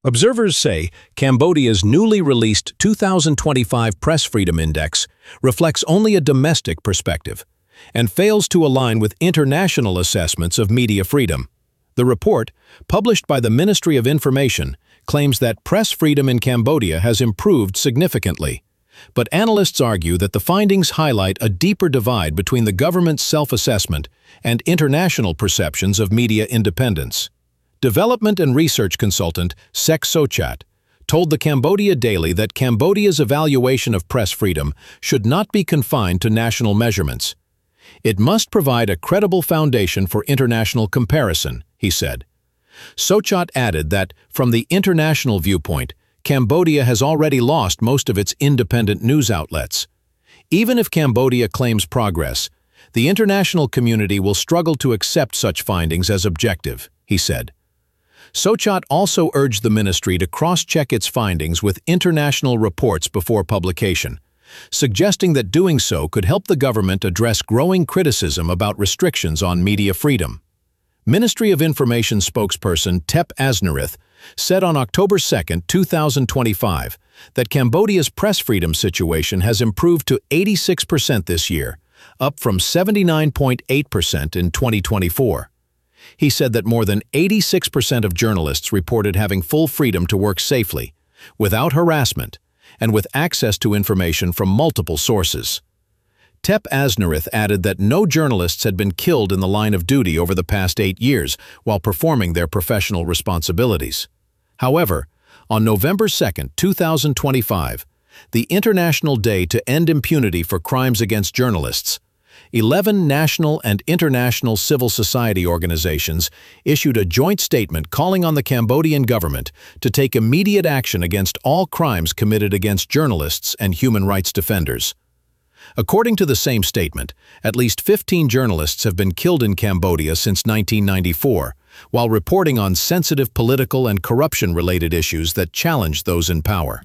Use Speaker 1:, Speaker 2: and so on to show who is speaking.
Speaker 1: Observers say Cambodia's newly released 2025 Press Freedom Index reflects only a domestic perspective and fails to align with international assessments of media freedom. The report, published by the Ministry of Information, claims that press freedom in Cambodia has improved significantly. But analysts argue that the findings highlight a deeper divide between the government's self-assessment and international perceptions of media independence. Development and research consultant Sek Sochat told the Cambodia Daily that Cambodia's evaluation of press freedom should not be confined to national measurements. It must provide a credible foundation for international comparison, he said. Sochat added that, from the international viewpoint, Cambodia has already lost most of its independent news outlets. Even if Cambodia claims progress, the international community will struggle to accept such findings as objective, he said. Sochat also urged the ministry to cross-check its findings with international reports before publication, suggesting that doing so could help the government address growing criticism about restrictions on media freedom. Ministry of Information spokesperson Tep Asnarith said on October 2, 2025, that Cambodia's press freedom situation has improved to 86% this year, up from 79.8% in 2024. He said that more than 86% of journalists reported having full freedom to work safely, without harassment, and with access to information from multiple sources. Tep Asnarith added that no journalists had been killed in the line of duty over the past 8 years while performing their professional responsibilities. However, on November 2, 2025, the International Day to End Impunity for Crimes Against Journalists, 11 national and international civil society organizations issued a joint statement calling on the Cambodian government to take immediate action against all crimes committed against journalists and human rights defenders. According to the same statement, at least 15 journalists have been killed in Cambodia since 1994, while reporting on sensitive political and corruption-related issues that challenge those in power.